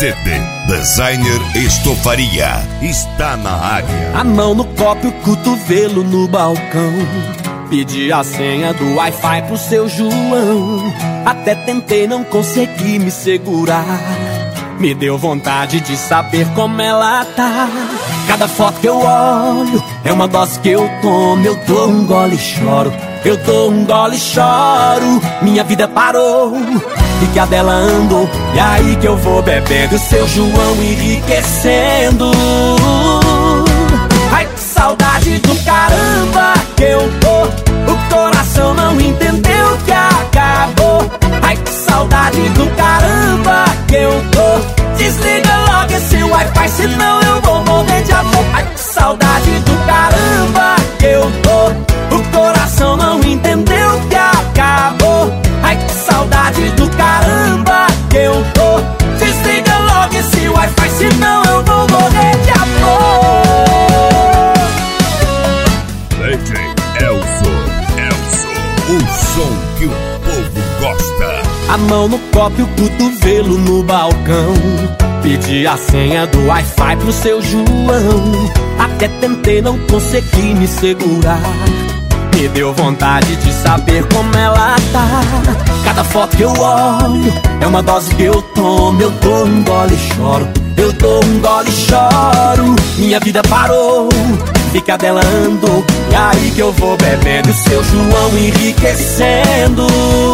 CD Designer Estofaria está na área. A mão no copo e o cotovelo no balcão. Pedi a senha do Wi-Fi pro seu João. Até tentei, não consegui me segurar. Me deu vontade de saber como ela tá. Cada foto que eu olho é uma dose que eu tomo. Eu dou um gole e choro, eu dou um gole e choro. Minha vida parou e que a dela andou. E aí que eu vou bebendo, seu João enriquecendo. Ai, que saudade do caramba que eu tô. O coração não entendeu que acabou. Ai, que saudade do caramba que eu tô. Desliga logo esse Wi-Fi, senão eu vou morrer de amor. Ai, que saudade do caramba que eu tô. O coração não entendeu que acabou. Ai, que saudade do caramba que eu tô. Desliga logo esse Wi-Fi, senão eu vou morrer de amor. DJ Elson, o som que o povo gosta. A mão no copo e o cotovelo no balcão. Pedi a senha do Wi-Fi pro seu João. Até tentei, não consegui me segurar. Me deu vontade de saber como ela tá. Cada foto que eu olho é uma dose que eu tomo. Eu dou um gole e choro, eu dou um gole e choro. Minha vida parou, fica dela andou. E aí que eu vou bebendo, seu João enriquecendo.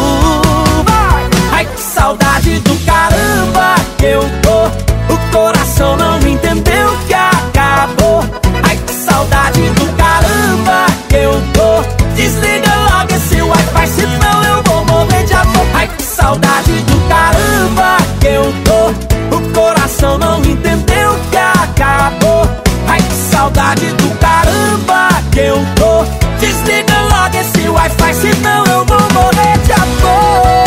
Ai, que saudade do caramba que eu tô. O coração não entendeu que acabou. Ai, que saudade do caramba que eu tô. Desliga logo esse Wi-Fi, senão eu vou morrer de amor. Ai, que saudade do caramba que eu tô. O coração não entendeu que acabou. Ai, que saudade do caramba que eu tô. Desliga logo esse Wi-Fi, senão eu vou morrer de amor.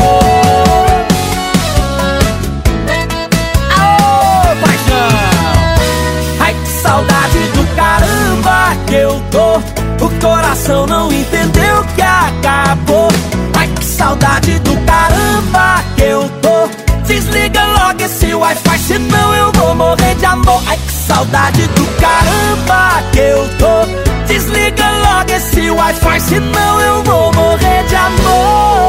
Saudade do caramba que eu tô. O coração não entendeu que acabou. Ai, que saudade do caramba que eu tô. Desliga logo esse Wi-Fi, senão eu vou morrer de amor. Ai, que saudade do caramba que eu tô. Desliga logo esse Wi-Fi, senão eu vou morrer de amor.